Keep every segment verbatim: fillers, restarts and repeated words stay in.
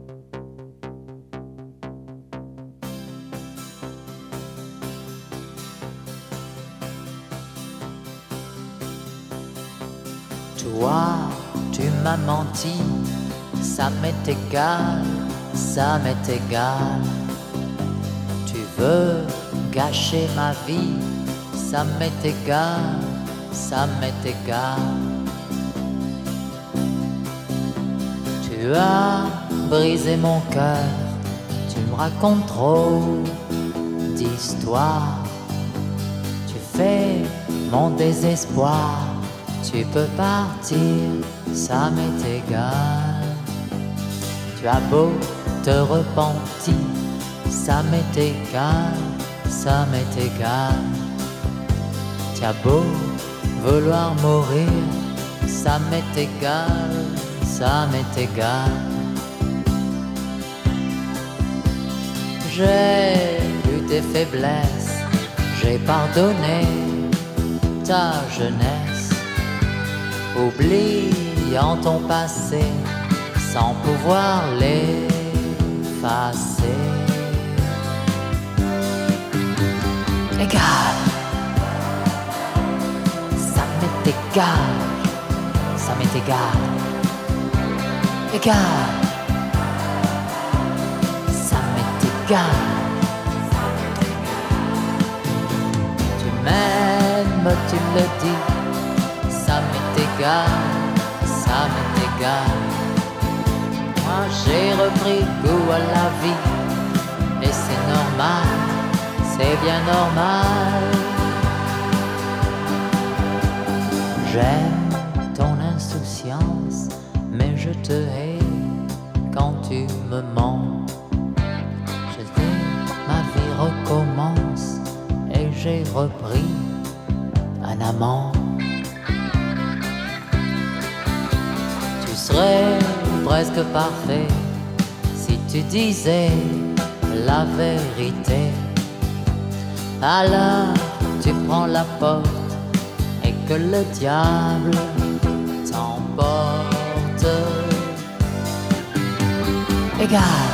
Toi, tu m'as menti, ça m'est égal, ça m'est égal. Tu veux gâcher ma vie, ça m'est égal, ça m'est égal. Tu as brisé mon cœur, tu me racontes trop d'histoires. Tu fais mon désespoir. Tu peux partir, ça m'est égal. Tu as beau te repentir, ça m'est égal, ça m'est égal. Tu as beau vouloir mourir, ça m'est égal, ça m'est égal. J'ai vu tes faiblesses, j'ai pardonné ta jeunesse. Oubliant ton passé sans pouvoir l'effacer. Égal, ça m'est égal, ça m'est égal. Égal, ça m'est égal. Tu m'aimes, tu le dis. Ça m'est égal, ça m'est égal. Moi j'ai repris goût à la vie, et c'est normal, c'est bien normal. J'aime ton insouciance, mais je te hais quand tu me mens. Je dis, ma vie recommence, et j'ai repris un amant. Tu serais presque parfait si tu disais la vérité. Alors tu prends la porte et que le diable t'emporte. Égal,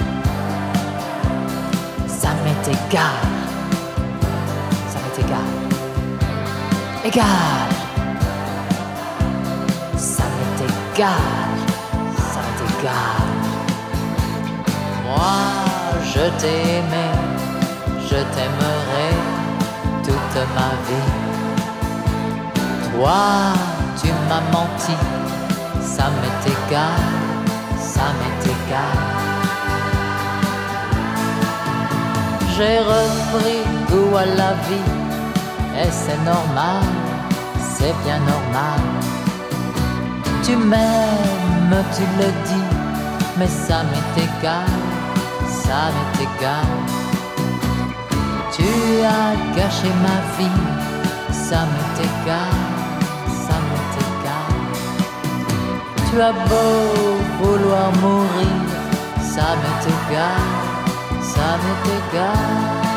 ça m'est égal, ça m'est égal. Égal, ça m'est égal, ça m'est égal. Moi, je t'ai aimé, je t'aimerai toute ma vie. Toi, tu m'as menti, ça m'est égal, ça m'est égal. J'ai repris goût à la vie, et c'est normal, c'est bien normal. Tu m'aimes, tu le dis, mais ça m'est égal, ça m'est égal. Tu as gâché ma vie, ça m'est égal, ça m'est égal. Tu as beau vouloir mourir, ça m'est égal, ça m'est égal.